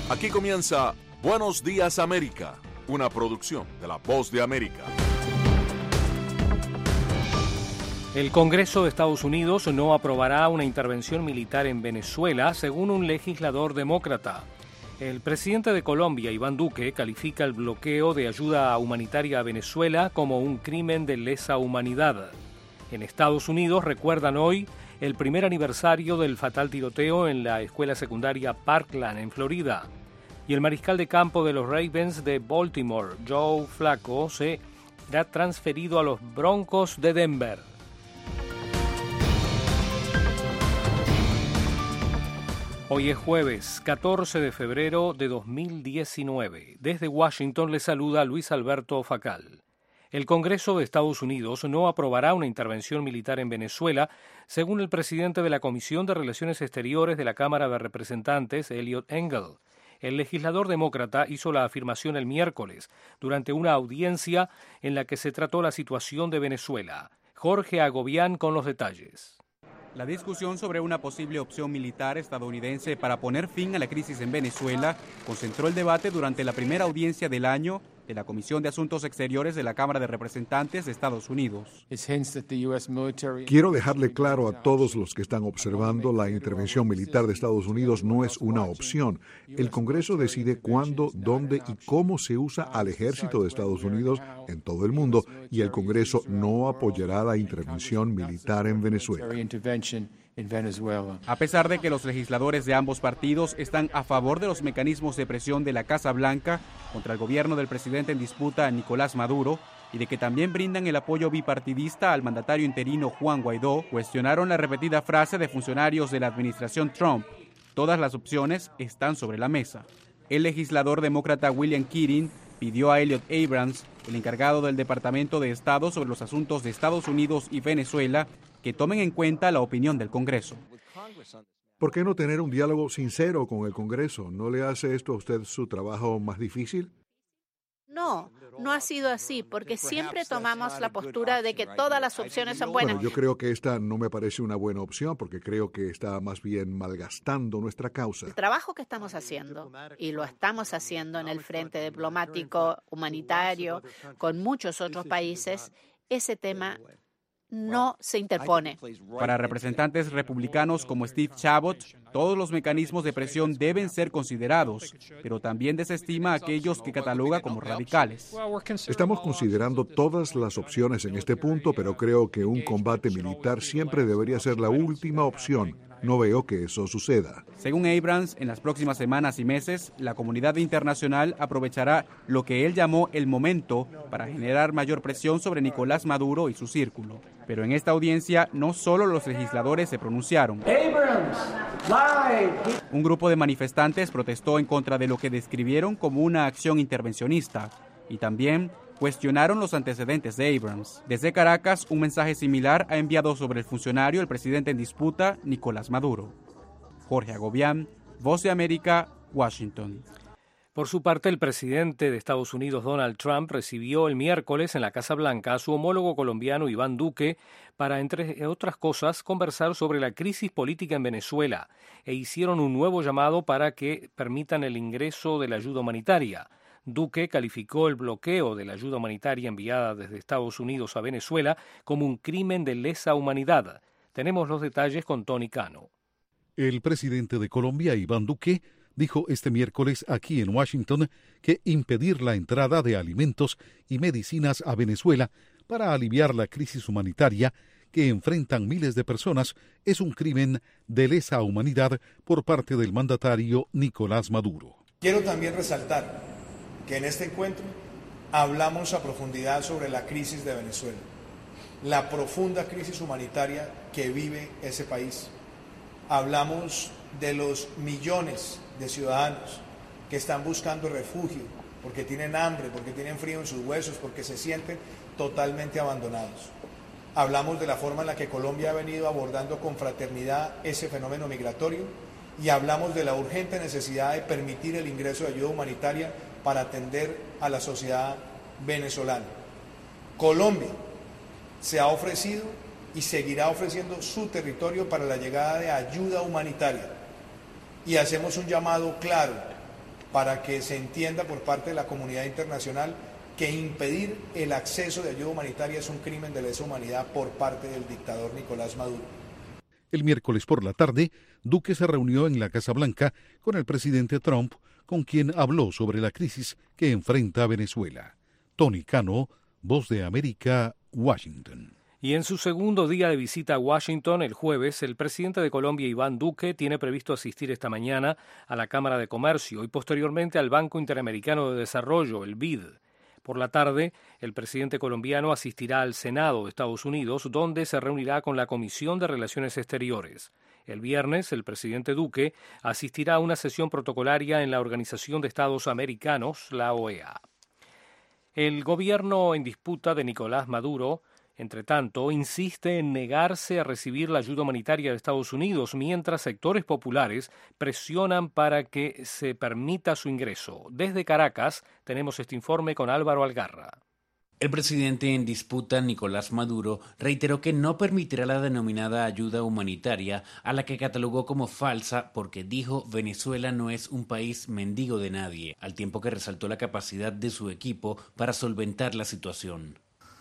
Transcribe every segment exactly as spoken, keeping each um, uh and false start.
Aquí comienza Buenos Días América, una producción de La Voz de América. El Congreso de Estados Unidos no aprobará una intervención militar en Venezuela, según un legislador demócrata. El presidente de Colombia, Iván Duque, califica el bloqueo de ayuda humanitaria a Venezuela como un crimen de lesa humanidad. En Estados Unidos recuerdan hoy el primer aniversario del fatal tiroteo en la escuela secundaria Parkland, en Florida. Y el mariscal de campo de los Ravens de Baltimore, Joe Flacco, será transferido a los Broncos de Denver. Hoy es jueves, catorce de febrero de dos mil diecinueve. Desde Washington le saluda Luis Alberto Facal. El Congreso de Estados Unidos no aprobará una intervención militar en Venezuela, según el presidente de la Comisión de Relaciones Exteriores de la Cámara de Representantes, Eliot Engel. El legislador demócrata hizo la afirmación el miércoles, durante una audiencia en la que se trató la situación de Venezuela. Jorge Agobián con los detalles. La discusión sobre una posible opción militar estadounidense para poner fin a la crisis en Venezuela concentró el debate durante la primera audiencia del año de la Comisión de Asuntos Exteriores de la Cámara de Representantes de Estados Unidos. Quiero dejarle claro a todos los que están observando, la intervención militar de Estados Unidos no es una opción. El Congreso decide cuándo, dónde y cómo se usa al ejército de Estados Unidos en todo el mundo, y el Congreso no apoyará la intervención militar en Venezuela. A pesar de que los legisladores de ambos partidos están a favor de los mecanismos de presión de la Casa Blanca contra el gobierno del presidente en disputa, Nicolás Maduro, y de que también brindan el apoyo bipartidista al mandatario interino Juan Guaidó, cuestionaron la repetida frase de funcionarios de la administración Trump: todas las opciones están sobre la mesa. El legislador demócrata William Keating pidió a Elliott Abrams, el encargado del Departamento de Estado sobre los asuntos de Estados Unidos y Venezuela, que tomen en cuenta la opinión del Congreso. ¿Por qué no tener un diálogo sincero con el Congreso? ¿No le hace esto a usted su trabajo más difícil? No, no ha sido así, porque siempre tomamos la postura de que todas las opciones son buenas. Bueno, yo creo que esta no me parece una buena opción, porque creo que está más bien malgastando nuestra causa. El trabajo que estamos haciendo, y lo estamos haciendo en el frente diplomático, humanitario, con muchos otros países, ese tema no se interpone. Para representantes republicanos como Steve Chabot, todos los mecanismos de presión deben ser considerados, pero también desestima a aquellos que cataloga como radicales. Estamos considerando todas las opciones en este punto, pero creo que un combate militar siempre debería ser la última opción. No veo que eso suceda. Según Abrams, en las próximas semanas y meses, la comunidad internacional aprovechará lo que él llamó el momento para generar mayor presión sobre Nicolás Maduro y su círculo. Pero en esta audiencia no solo los legisladores se pronunciaron. Un grupo de manifestantes protestó en contra de lo que describieron como una acción intervencionista y también cuestionaron los antecedentes de Abrams. Desde Caracas, un mensaje similar ha enviado sobre el funcionario el presidente en disputa, Nicolás Maduro. Jorge Agobián, Voz de América, Washington. Por su parte, el presidente de Estados Unidos, Donald Trump, recibió el miércoles en la Casa Blanca a su homólogo colombiano, Iván Duque, para, entre otras cosas, conversar sobre la crisis política en Venezuela, e hicieron un nuevo llamado para que permitan el ingreso de la ayuda humanitaria. Duque calificó el bloqueo de la ayuda humanitaria enviada desde Estados Unidos a Venezuela como un crimen de lesa humanidad. Tenemos los detalles con Tony Cano. El presidente de Colombia, Iván Duque, dijo este miércoles aquí en Washington que impedir la entrada de alimentos y medicinas a Venezuela para aliviar la crisis humanitaria que enfrentan miles de personas es un crimen de lesa humanidad por parte del mandatario Nicolás Maduro. Quiero también resaltar que en este encuentro hablamos a profundidad sobre la crisis de Venezuela, la profunda crisis humanitaria que vive ese país. Hablamos de los millones de ciudadanos que están buscando refugio porque tienen hambre, porque tienen frío en sus huesos, porque se sienten totalmente abandonados. Hablamos de la forma en la que Colombia ha venido abordando con fraternidad ese fenómeno migratorio y hablamos de la urgente necesidad de permitir el ingreso de ayuda humanitaria para atender a la sociedad venezolana. Colombia se ha ofrecido y seguirá ofreciendo su territorio para la llegada de ayuda humanitaria. Y hacemos un llamado claro para que se entienda por parte de la comunidad internacional que impedir el acceso de ayuda humanitaria es un crimen de lesa humanidad por parte del dictador Nicolás Maduro. El miércoles por la tarde, Duque se reunió en la Casa Blanca con el presidente Trump, con quien habló sobre la crisis que enfrenta Venezuela. Tony Cano, Voz de América, Washington. Y en su segundo día de visita a Washington, el jueves, el presidente de Colombia, Iván Duque, tiene previsto asistir esta mañana a la Cámara de Comercio y posteriormente al Banco Interamericano de Desarrollo, el B I D. Por la tarde, el presidente colombiano asistirá al Senado de Estados Unidos, donde se reunirá con la Comisión de Relaciones Exteriores. El viernes, el presidente Duque asistirá a una sesión protocolaria en la Organización de Estados Americanos, la O E A. El gobierno en disputa de Nicolás Maduro, entre tanto, insiste en negarse a recibir la ayuda humanitaria de Estados Unidos, mientras sectores populares presionan para que se permita su ingreso. Desde Caracas tenemos este informe con Álvaro Algarra. El presidente en disputa, Nicolás Maduro, reiteró que no permitirá la denominada ayuda humanitaria, a la que catalogó como falsa porque dijo Venezuela no es un país mendigo de nadie, al tiempo que resaltó la capacidad de su equipo para solventar la situación.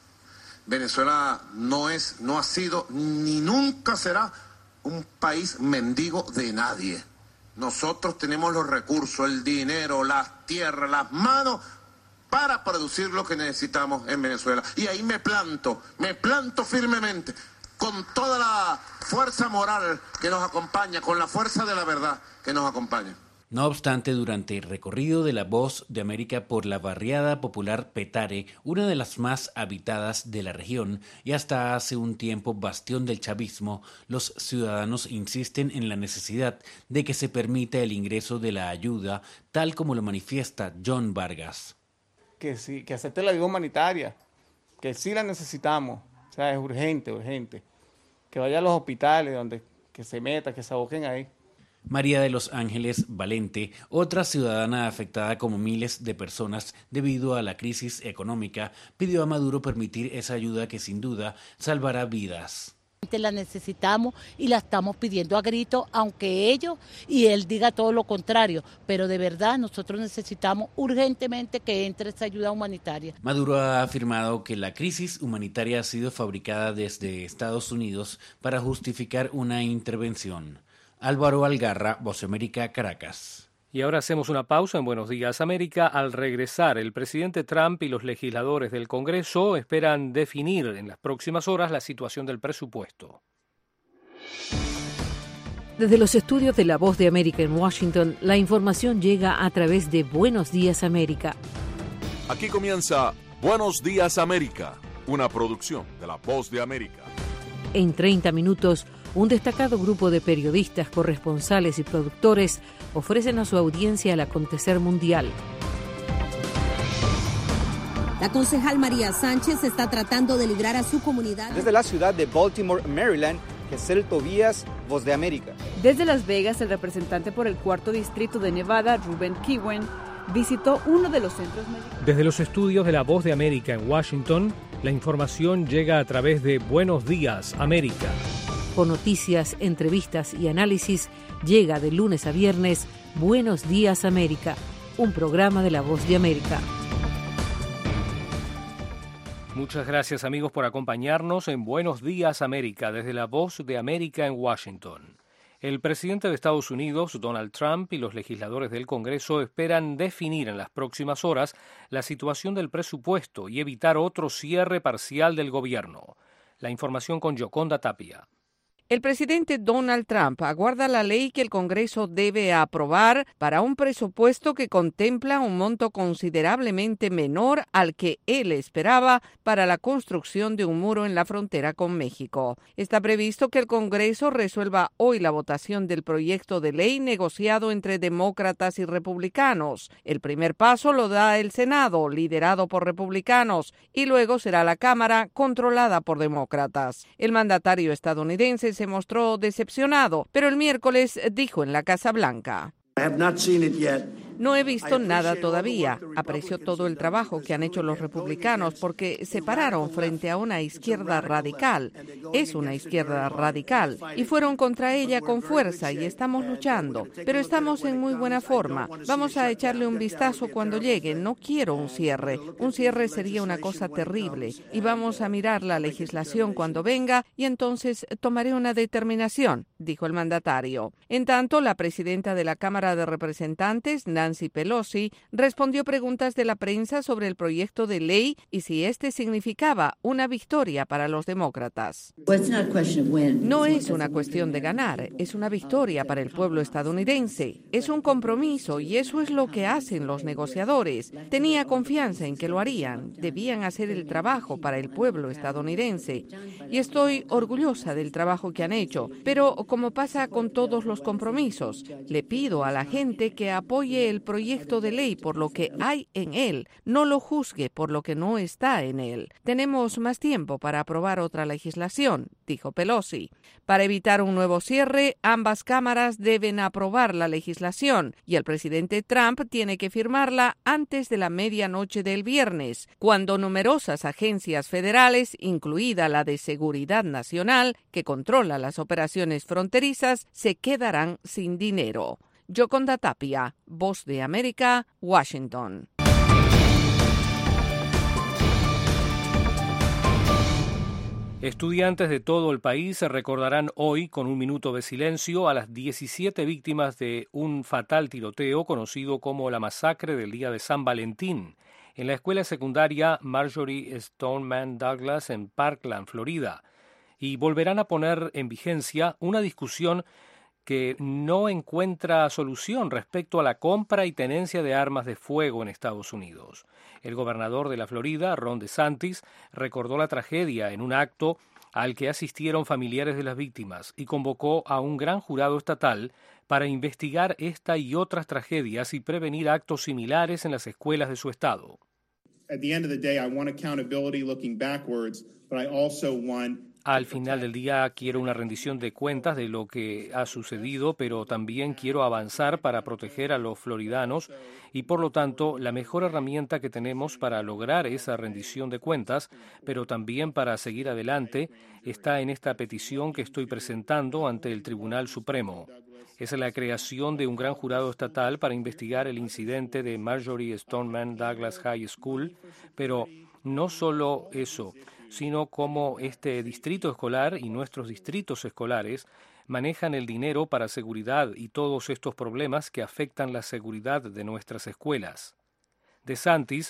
Venezuela no es, no ha sido ni nunca será un país mendigo de nadie. Nosotros tenemos los recursos, el dinero, las tierras, las manos para producir lo que necesitamos en Venezuela. Y ahí me planto, me planto firmemente, con toda la fuerza moral que nos acompaña, con la fuerza de la verdad que nos acompaña. No obstante, durante el recorrido de la Voz de América por la barriada popular Petare, una de las más habitadas de la región y hasta hace un tiempo bastión del chavismo, los ciudadanos insisten en la necesidad de que se permita el ingreso de la ayuda, tal como lo manifiesta John Vargas. Que sí, que acepte la ayuda humanitaria, que sí la necesitamos, o sea, es urgente, urgente. Que vaya a los hospitales, donde que se meta, que se aboquen ahí. María de los Ángeles Valente, otra ciudadana afectada como miles de personas debido a la crisis económica, pidió a Maduro permitir esa ayuda que sin duda salvará vidas. La necesitamos y la estamos pidiendo a grito, aunque ellos y él diga todo lo contrario, pero de verdad nosotros necesitamos urgentemente que entre esa ayuda humanitaria. Maduro ha afirmado que la crisis humanitaria ha sido fabricada desde Estados Unidos para justificar una intervención. Álvaro Algarra, Voz América, Caracas. Y ahora hacemos una pausa en Buenos Días América. Al regresar, el presidente Trump y los legisladores del Congreso esperan definir en las próximas horas la situación del presupuesto. Desde los estudios de La Voz de América en Washington, la información llega a través de Buenos Días América. Aquí comienza Buenos Días América, una producción de La Voz de América. En treinta minutos, un destacado grupo de periodistas, corresponsales y productores ofrecen a su audiencia el acontecer mundial. La concejal María Sánchez está tratando de librar a su comunidad. Desde la ciudad de Baltimore, Maryland, Gesel Tobías, Voz de América. Desde Las Vegas, el representante por el cuarto distrito de Nevada, Ruben Kiwen, visitó uno de los centros médicos. Desde los estudios de La Voz de América en Washington, la información llega a través de Buenos Días América. Con noticias, entrevistas y análisis, llega de lunes a viernes Buenos Días América, un programa de La Voz de América. Muchas gracias, amigos, por acompañarnos en Buenos Días América desde La Voz de América en Washington. El presidente de Estados Unidos, Donald Trump, y los legisladores del Congreso esperan definir en las próximas horas la situación del presupuesto y evitar otro cierre parcial del gobierno. La información con Yoconda Tapia. El presidente Donald Trump aguarda la ley que el Congreso debe aprobar para un presupuesto que contempla un monto considerablemente menor al que él esperaba para la construcción de un muro en la frontera con México. Está previsto que el Congreso resuelva hoy la votación del proyecto de ley negociado entre demócratas y republicanos. El primer paso lo da el Senado, liderado por republicanos, y luego será la Cámara, controlada por demócratas. El mandatario estadounidense se mostró decepcionado, pero el miércoles dijo en la Casa Blanca: No he visto nada todavía. Aprecio todo el trabajo que han hecho los republicanos porque se pararon frente a una izquierda radical. Es una izquierda radical y fueron contra ella con fuerza y estamos luchando. Pero estamos en muy buena forma. Vamos a echarle un vistazo cuando llegue. No quiero un cierre. Un cierre sería una cosa terrible. Y vamos a mirar la legislación cuando venga y entonces tomaré una determinación, dijo el mandatario. En tanto, la presidenta de la Cámara de Representantes, Nancy Pelosi, respondió preguntas de la prensa sobre el proyecto de ley y si este significaba una victoria para los demócratas. No es una cuestión de ganar, es una victoria para el pueblo estadounidense. Es un compromiso y eso es lo que hacen los negociadores. Tenía confianza en que lo harían. Debían hacer el trabajo para el pueblo estadounidense. Y estoy orgullosa del trabajo que han hecho. Pero como pasa con todos los compromisos, le pido a la gente que apoye el proyecto de ley por lo que hay en él, no lo juzgue por lo que no está en él. Tenemos más tiempo para aprobar otra legislación, dijo Pelosi. Para evitar un nuevo cierre, ambas cámaras deben aprobar la legislación y el presidente Trump tiene que firmarla antes de la medianoche del viernes, cuando numerosas agencias federales, incluida la de Seguridad Nacional, que controla las operaciones fronterizas, se quedarán sin dinero. Yoconda Tapia, Voz de América, Washington. Estudiantes de todo el país se recordarán hoy con un minuto de silencio a las diecisiete víctimas de un fatal tiroteo conocido como la masacre del día de San Valentín en la escuela secundaria Marjory Stoneman Douglas en Parkland, Florida, y volverán a poner en vigencia una discusión que no encuentra solución respecto a la compra y tenencia de armas de fuego en Estados Unidos. El gobernador de la Florida, Ron DeSantis, recordó la tragedia en un acto al que asistieron familiares de las víctimas y convocó a un gran jurado estatal para investigar esta y otras tragedias y prevenir actos similares en las escuelas de su estado. At the end of the day, I want accountability looking backwards, but I also want Al final del día quiero una rendición de cuentas de lo que ha sucedido, pero también quiero avanzar para proteger a los floridanos y, por lo tanto, la mejor herramienta que tenemos para lograr esa rendición de cuentas, pero también para seguir adelante, está en esta petición que estoy presentando ante el Tribunal Supremo. Es la creación de un gran jurado estatal para investigar el incidente de Marjory Stoneman Douglas High School, pero no solo eso, sino cómo este distrito escolar y nuestros distritos escolares manejan el dinero para seguridad y todos estos problemas que afectan la seguridad de nuestras escuelas. DeSantis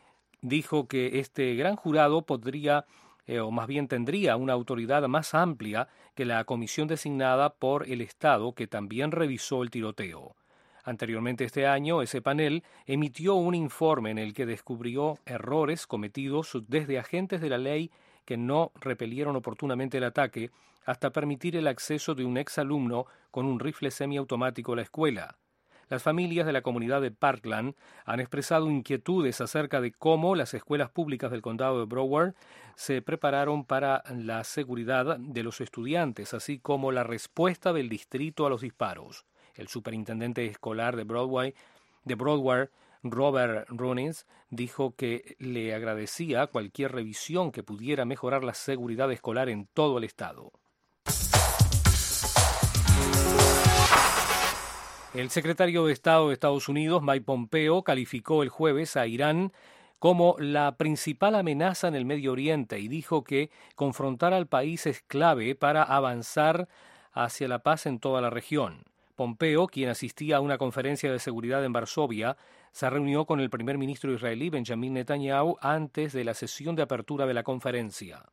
dijo que este gran jurado podría, eh, o más bien tendría, una autoridad más amplia que la comisión designada por el Estado que también revisó el tiroteo. Anteriormente este año, ese panel emitió un informe en el que descubrió errores cometidos desde agentes de la ley que no repelieron oportunamente el ataque hasta permitir el acceso de un exalumno con un rifle semiautomático a la escuela. Las familias de la comunidad de Parkland han expresado inquietudes acerca de cómo las escuelas públicas del condado de Broward se prepararon para la seguridad de los estudiantes, así como la respuesta del distrito a los disparos. El superintendente escolar de Broadway, de Broward, Robert Rollins, dijo que le agradecía cualquier revisión que pudiera mejorar la seguridad escolar en todo el estado. El secretario de Estado de Estados Unidos, Mike Pompeo, calificó el jueves a Irán como la principal amenaza en el Medio Oriente y dijo que confrontar al país es clave para avanzar hacia la paz en toda la región. Pompeo, quien asistía a una conferencia de seguridad en Varsovia, se reunió con el primer ministro israelí Benjamin Netanyahu antes de la sesión de apertura de la conferencia.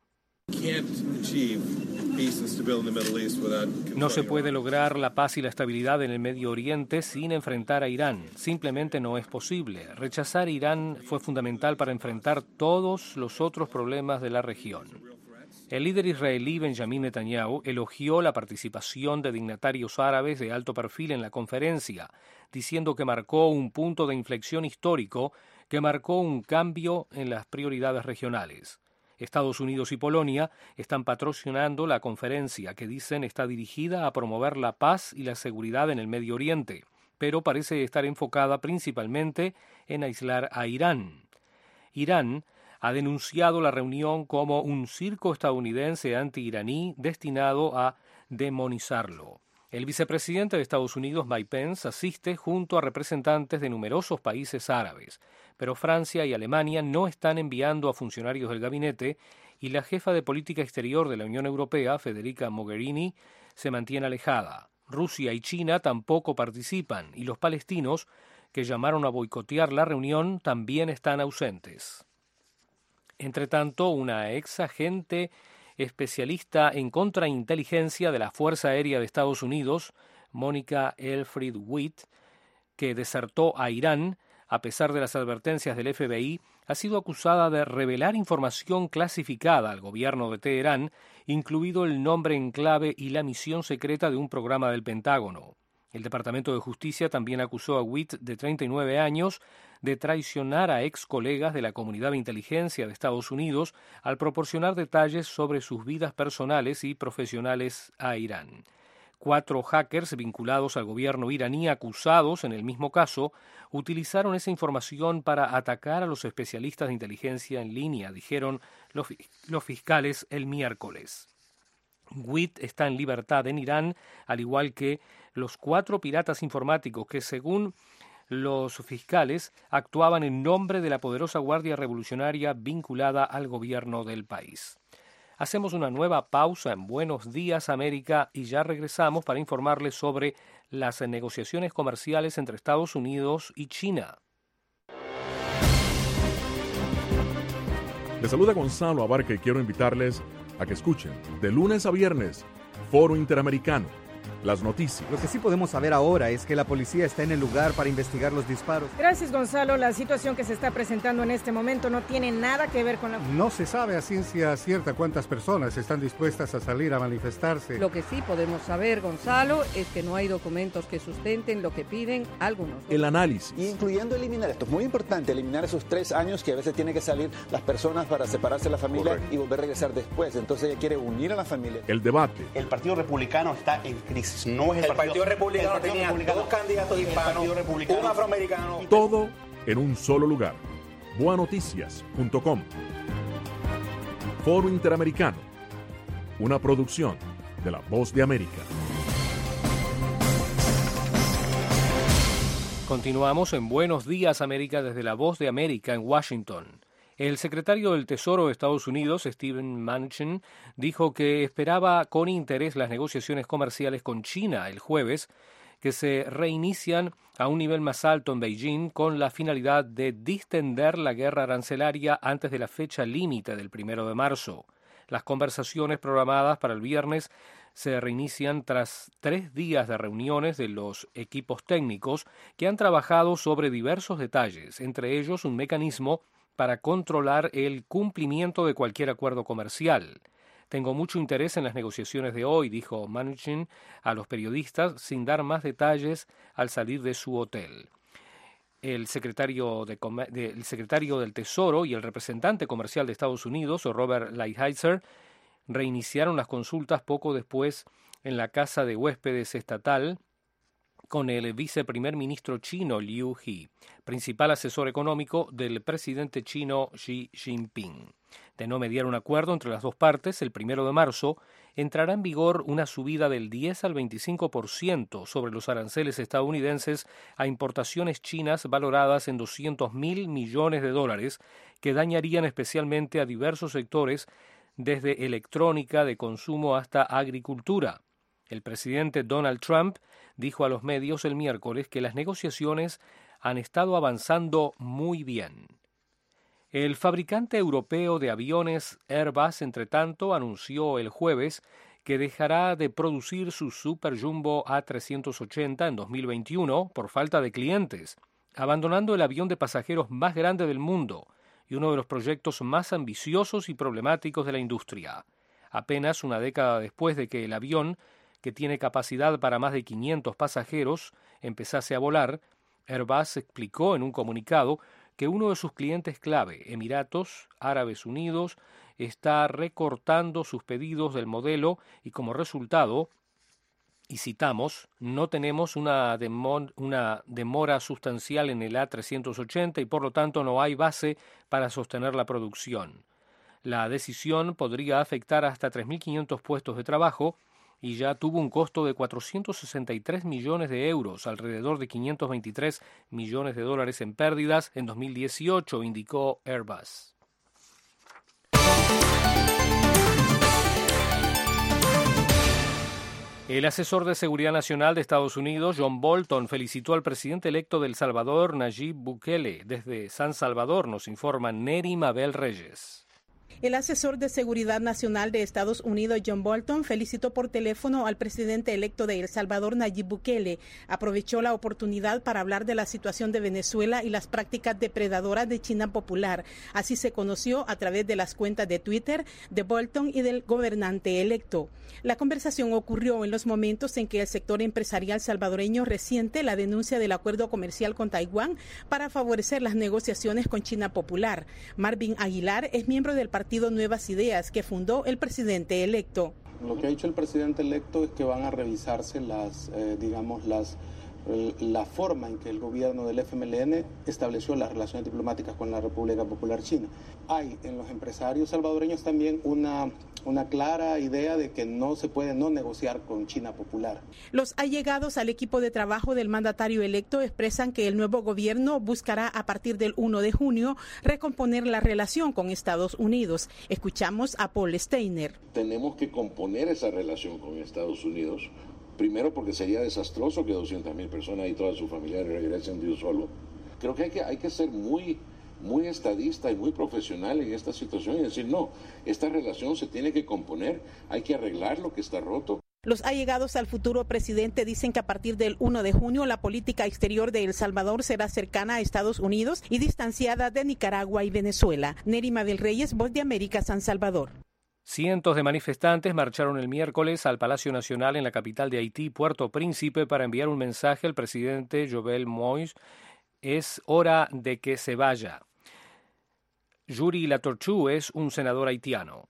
No se puede lograr la paz y la estabilidad en el Medio Oriente sin enfrentar a Irán. Simplemente no es posible. Rechazar a Irán fue fundamental para enfrentar todos los otros problemas de la región. El líder israelí Benjamin Netanyahu elogió la participación de dignatarios árabes de alto perfil en la conferencia, diciendo que marcó un punto de inflexión histórico que marcó un cambio en las prioridades regionales. Estados Unidos y Polonia están patrocinando la conferencia que dicen está dirigida a promover la paz y la seguridad en el Medio Oriente, pero parece estar enfocada principalmente en aislar a Irán. Irán ha denunciado la reunión como un circo estadounidense anti-iraní destinado a demonizarlo. El vicepresidente de Estados Unidos, Mike Pence, asiste junto a representantes de numerosos países árabes, pero Francia y Alemania no están enviando a funcionarios del gabinete y la jefa de política exterior de la Unión Europea, Federica Mogherini, se mantiene alejada. Rusia y China tampoco participan y los palestinos, que llamaron a boicotear la reunión, también están ausentes. Entre tanto, una ex agente especialista en contrainteligencia de la Fuerza Aérea de Estados Unidos, Mónica Elfried Witt, que desertó a Irán a pesar de las advertencias del F B I, ha sido acusada de revelar información clasificada al gobierno de Teherán, incluido el nombre en clave y la misión secreta de un programa del Pentágono. El Departamento de Justicia también acusó a Witt, de treinta y nueve años, de traicionar a ex colegas de la comunidad de inteligencia de Estados Unidos al proporcionar detalles sobre sus vidas personales y profesionales a Irán. Cuatro hackers vinculados al gobierno iraní acusados en el mismo caso utilizaron esa información para atacar a los especialistas de inteligencia en línea, dijeron los, los fiscales el miércoles. Witt está en libertad en Irán, al igual que los cuatro piratas informáticos que, según los fiscales, actuaban en nombre de la poderosa Guardia Revolucionaria vinculada al gobierno del país. Hacemos una nueva pausa en Buenos Días América y ya regresamos para informarles sobre las negociaciones comerciales entre Estados Unidos y China. Les saluda Gonzalo Abarca y quiero invitarles a que escuchen de lunes a viernes Foro Interamericano, las noticias. Lo que sí podemos saber ahora es que la policía está en el lugar para investigar los disparos. Gracias, Gonzalo. La situación que se está presentando en este momento no tiene nada que ver con la... No se sabe a ciencia cierta cuántas personas están dispuestas a salir a manifestarse. Lo que sí podemos saber, Gonzalo, es que no hay documentos que sustenten lo que piden algunos. El análisis. Incluyendo eliminar, esto es muy importante, eliminar esos tres años que a veces tienen que salir las personas para separarse de la familia. Correcto. Y volver a regresar después. Entonces ella quiere unir a la familia. El debate. El Partido Republicano está en crisis. No es el, el Partido, partido Republicano el tenía republicano, dos candidatos hispanos, un afroamericano. Todo en un solo lugar. boa noticias punto com. Foro Interamericano. Una producción de La Voz de América. Continuamos en Buenos Días América desde La Voz de América en Washington. El secretario del Tesoro de Estados Unidos, Steven Mnuchin, dijo que esperaba con interés las negociaciones comerciales con China el jueves, que se reinician a un nivel más alto en Beijing con la finalidad de distender la guerra arancelaria antes de la fecha límite del primero de marzo. Las conversaciones programadas para el viernes se reinician tras tres días de reuniones de los equipos técnicos que han trabajado sobre diversos detalles, entre ellos un mecanismo para controlar el cumplimiento de cualquier acuerdo comercial. Tengo mucho interés en las negociaciones de hoy, dijo Mnuchin a los periodistas, sin dar más detalles al salir de su hotel. El secretario, de, de, el secretario del Tesoro y el representante comercial de Estados Unidos, Robert Lighthizer, reiniciaron las consultas poco después en la casa de huéspedes estatal con el viceprimer ministro chino Liu He, principal asesor económico del presidente chino Xi Jinping. De no mediar un acuerdo entre las dos partes, el primero de marzo entrará en vigor una subida del diez al veinticinco por ciento sobre los aranceles estadounidenses a importaciones chinas valoradas en doscientos mil millones de dólares, que dañarían especialmente a diversos sectores, desde electrónica de consumo hasta agricultura. El presidente Donald Trump dijo a los medios el miércoles que las negociaciones han estado avanzando muy bien. El fabricante europeo de aviones Airbus, entre tanto, anunció el jueves que dejará de producir su Super Jumbo A trescientos ochenta en dos mil veintiuno por falta de clientes, abandonando el avión de pasajeros más grande del mundo y uno de los proyectos más ambiciosos y problemáticos de la industria. Apenas una década después de que el avión, que tiene capacidad para más de quinientos pasajeros, empezase a volar, Airbus explicó en un comunicado que uno de sus clientes clave, Emiratos Árabes Unidos, está recortando sus pedidos del modelo y como resultado y citamos, no tenemos una, demor, una demora sustancial en el A trescientos ochenta y por lo tanto no hay base para sostener la producción. La decisión podría afectar hasta tres mil quinientos puestos de trabajo y ya tuvo un costo de cuatrocientos sesenta y tres millones de euros, alrededor de quinientos veintitrés millones de dólares en pérdidas en dos mil dieciocho, indicó Airbus. El asesor de Seguridad Nacional de Estados Unidos, John Bolton, felicitó al presidente electo de El Salvador, Nayib Bukele. Desde San Salvador nos informa Neri Mabel Reyes. El asesor de Seguridad Nacional de Estados Unidos, John Bolton, felicitó por teléfono al presidente electo de El Salvador, Nayib Bukele. Aprovechó la oportunidad para hablar de la situación de Venezuela y las prácticas depredadoras de China Popular. Así se conoció a través de las cuentas de Twitter de Bolton y del gobernante electo. La conversación ocurrió en los momentos en que el sector empresarial salvadoreño resiente la denuncia del acuerdo comercial con Taiwán para favorecer las negociaciones con China Popular. Marvin Aguilar es miembro del partido Nuevas Ideas que fundó el presidente electo. Lo que ha dicho el presidente electo es que van a revisarse las, eh, digamos, las la forma en que el gobierno del F M L N estableció las relaciones diplomáticas con la República Popular China. Hay en los empresarios salvadoreños también una, una clara idea de que no se puede no negociar con China Popular. Los allegados al equipo de trabajo del mandatario electo expresan que el nuevo gobierno buscará a partir del primero de junio recomponer la relación con Estados Unidos. Escuchamos a Paul Steiner. Tenemos que componer esa relación con Estados Unidos. Primero porque sería desastroso que doscientas mil personas y todas sus familiares regresen de un solo. Creo que hay que, hay que ser muy, muy estadista y muy profesional en esta situación y decir, no, esta relación se tiene que componer, hay que arreglar lo que está roto. Los allegados al futuro presidente dicen que a partir del primero de junio la política exterior de El Salvador será cercana a Estados Unidos y distanciada de Nicaragua y Venezuela. Neri Mabel Reyes, Voz de América, San Salvador. Cientos de manifestantes marcharon el miércoles al Palacio Nacional en la capital de Haití, Puerto Príncipe, para enviar un mensaje al presidente Jovenel Moïse. Es hora de que se vaya. Yuri Latortue es un senador haitiano.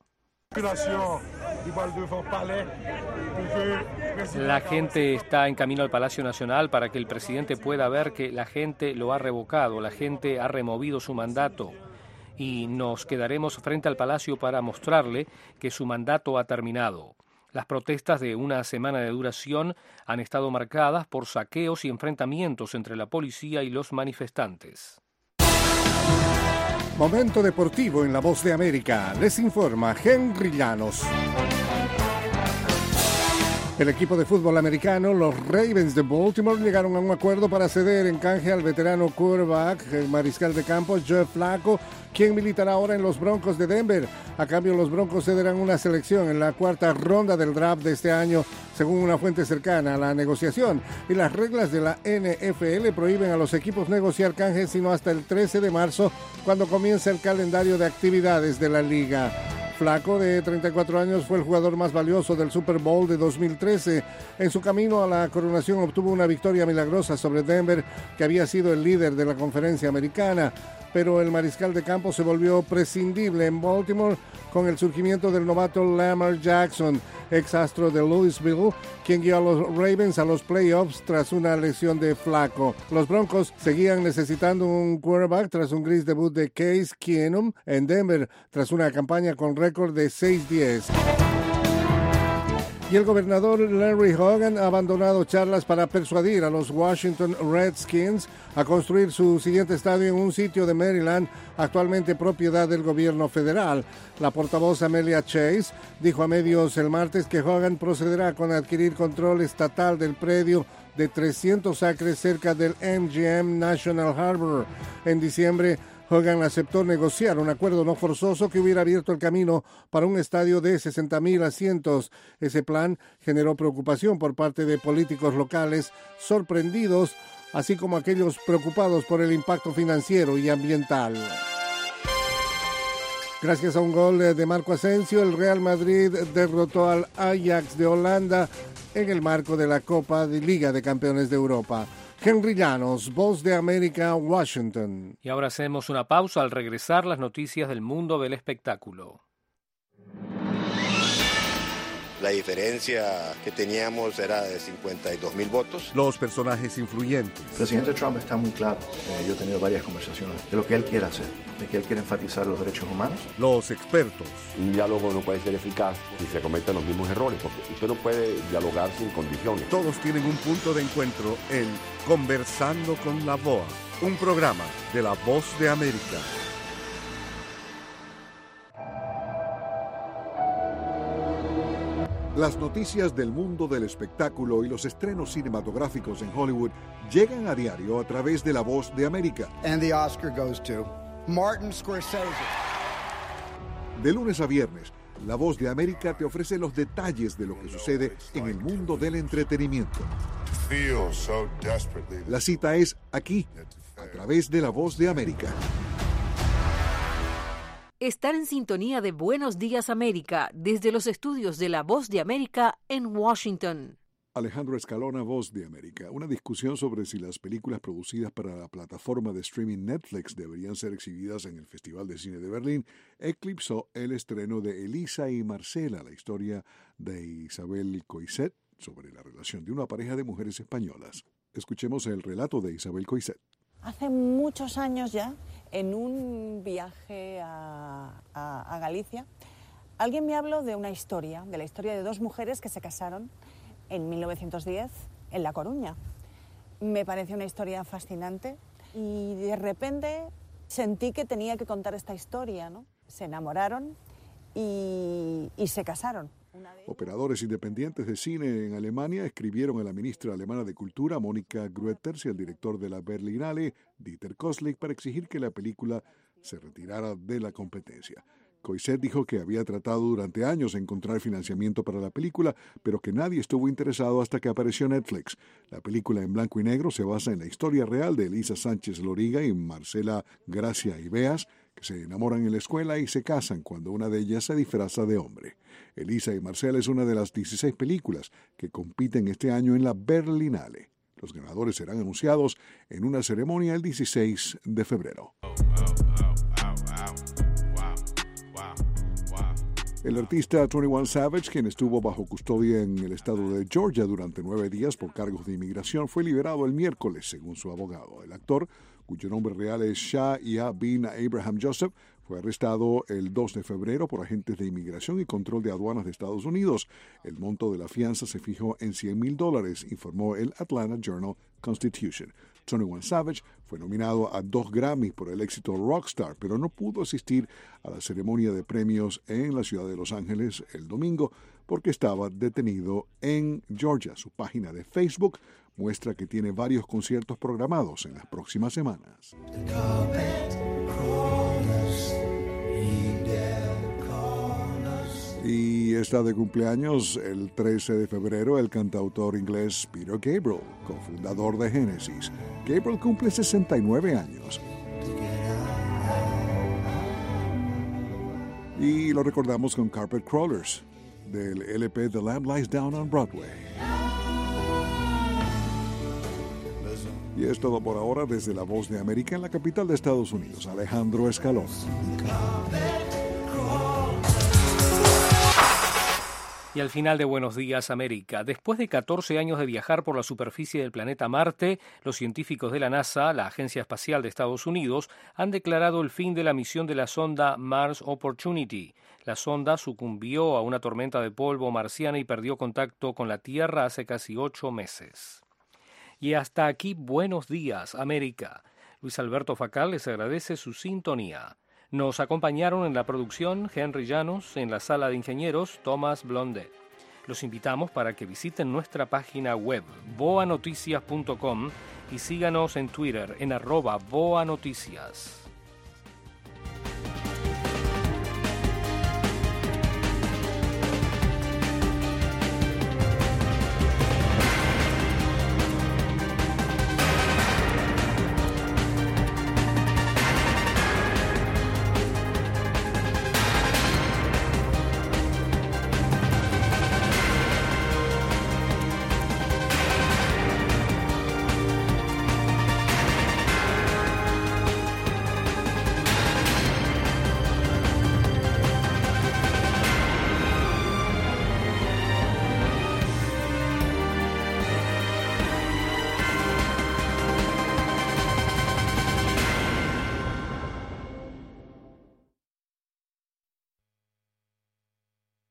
La gente está en camino al Palacio Nacional para que el presidente pueda ver que la gente lo ha revocado, la gente ha removido su mandato. Y nos quedaremos frente al palacio para mostrarle que su mandato ha terminado. Las protestas de una semana de duración han estado marcadas por saqueos y enfrentamientos entre la policía y los manifestantes. Momento deportivo en La Voz de América. Les informa Henry Llanos. El equipo de fútbol americano, los Ravens de Baltimore, llegaron a un acuerdo para ceder en canje al veterano quarterback, el mariscal de campo Joe Flacco, quien militará ahora en los Broncos de Denver. A cambio, los Broncos cederán una selección en la cuarta ronda del draft de este año, según una fuente cercana a la negociación. Y las reglas de la N F L prohíben a los equipos negociar canjes sino hasta el trece de marzo, cuando comienza el calendario de actividades de la liga. Flacco, de treinta y cuatro años, fue el jugador más valioso del Super Bowl de dos mil trece. En su camino a la coronación obtuvo una victoria milagrosa sobre Denver, que había sido el líder de la conferencia americana. Pero el mariscal de campo se volvió prescindible en Baltimore con el surgimiento del novato Lamar Jackson, ex astro de Louisville, quien guió a los Ravens a los playoffs tras una lesión de Flacco. Los Broncos seguían necesitando un quarterback tras un gris debut de Case Keenum en Denver, tras una campaña con récord de seis diez. Y el gobernador Larry Hogan ha abandonado charlas para persuadir a los Washington Redskins a construir su siguiente estadio en un sitio de Maryland, actualmente propiedad del gobierno federal. La portavoz Amelia Chase dijo a medios el martes que Hogan procederá con adquirir control estatal del predio de trescientos acres cerca del M G M National Harbor. En diciembre, Hogan aceptó negociar un acuerdo no forzoso que hubiera abierto el camino para un estadio de sesenta mil asientos. Ese plan generó preocupación por parte de políticos locales sorprendidos, así como aquellos preocupados por el impacto financiero y ambiental. Gracias a un gol de Marco Asensio, el Real Madrid derrotó al Ajax de Holanda en el marco de la Copa de Liga de Campeones de Europa. Henry Llanos, Voz de América, Washington. Y ahora hacemos una pausa. Al regresar, las noticias del mundo del espectáculo. La diferencia que teníamos era de cincuenta y dos mil votos. Los personajes influyentes. El presidente Trump está muy claro. Eh, yo he tenido varias conversaciones de lo que él quiere hacer, de que él quiere enfatizar los derechos humanos. Los expertos. Un diálogo no puede ser eficaz si se cometen los mismos errores, porque usted no puede dialogar sin condiciones. Todos tienen un punto de encuentro en Conversando con la V O A, un programa de La Voz de América. Las noticias del mundo del espectáculo y los estrenos cinematográficos en Hollywood llegan a diario a través de La Voz de América. And the Oscar goes to Martin Scorsese. De lunes a viernes, La Voz de América te ofrece los detalles de lo que sucede en el mundo del entretenimiento. La cita es aquí, a través de La Voz de América. Están en sintonía de Buenos Días América, desde los estudios de La Voz de América en Washington. Alejandro Escalona, Voz de América. Una discusión sobre si las películas producidas para la plataforma de streaming Netflix deberían ser exhibidas en el Festival de Cine de Berlín eclipsó el estreno de Elisa y Marcela, la historia de Isabel Coixet sobre la relación de una pareja de mujeres españolas. Escuchemos el relato de Isabel Coixet. Hace muchos años ya, en un viaje a, a, a Galicia, alguien me habló de una historia, de la historia de dos mujeres que se casaron en mil novecientos diez en La Coruña. Me pareció una historia fascinante y de repente sentí que tenía que contar esta historia, ¿no? Se enamoraron y, y se casaron. Operadores independientes de cine en Alemania escribieron a la ministra alemana de Cultura, Mónica Grütters, y al director de la Berlinale, Dieter Koslik, para exigir que la película se retirara de la competencia. Coixet dijo que había tratado durante años de encontrar financiamiento para la película, pero que nadie estuvo interesado hasta que apareció Netflix. La película en blanco y negro se basa en la historia real de Elisa Sánchez Loriga y Marcela Gracia Ibeas, que se enamoran en la escuela y se casan cuando una de ellas se disfraza de hombre. Elisa y Marcela es una de las dieciséis películas que compiten este año en la Berlinale. Los ganadores serán anunciados en una ceremonia el dieciséis de febrero. El artista veintiuno Savage, quien estuvo bajo custodia en el estado de Georgia durante nueve días por cargos de inmigración, fue liberado el miércoles, según su abogado. El actor, cuyo nombre real es Shah Yah bin Abraham Joseph, fue arrestado el dos de febrero por agentes de inmigración y control de aduanas de Estados Unidos. El monto de la fianza se fijó en cien mil dólares, informó el Atlanta Journal-Constitution. veintiuno Savage fue nominado a dos Grammys por el éxito Rockstar, pero no pudo asistir a la ceremonia de premios en la ciudad de Los Ángeles el domingo porque estaba detenido en Georgia. Su página de Facebook muestra que tiene varios conciertos programados en las próximas semanas. Y está de cumpleaños el trece de febrero el cantautor inglés Peter Gabriel, cofundador de Genesis. Gabriel cumple sesenta y nueve años. Y lo recordamos con Carpet Crawlers, del L P The Lamb Lies Down on Broadway. Y es todo por ahora desde La Voz de América en la capital de Estados Unidos. Alejandro Escalón. Y al final de Buenos Días América, después de catorce años de viajar por la superficie del planeta Marte, los científicos de la NASA, la Agencia Espacial de Estados Unidos, han declarado el fin de la misión de la sonda Mars Opportunity. La sonda sucumbió a una tormenta de polvo marciana y perdió contacto con la Tierra hace casi ocho meses. Y hasta aquí Buenos Días América. Luis Alberto Facal les agradece su sintonía. Nos acompañaron en la producción Henry Llanos, en la sala de ingenieros Thomas Blondet. Los invitamos para que visiten nuestra página web boa noticias punto com y síganos en Twitter en arroba boanoticias.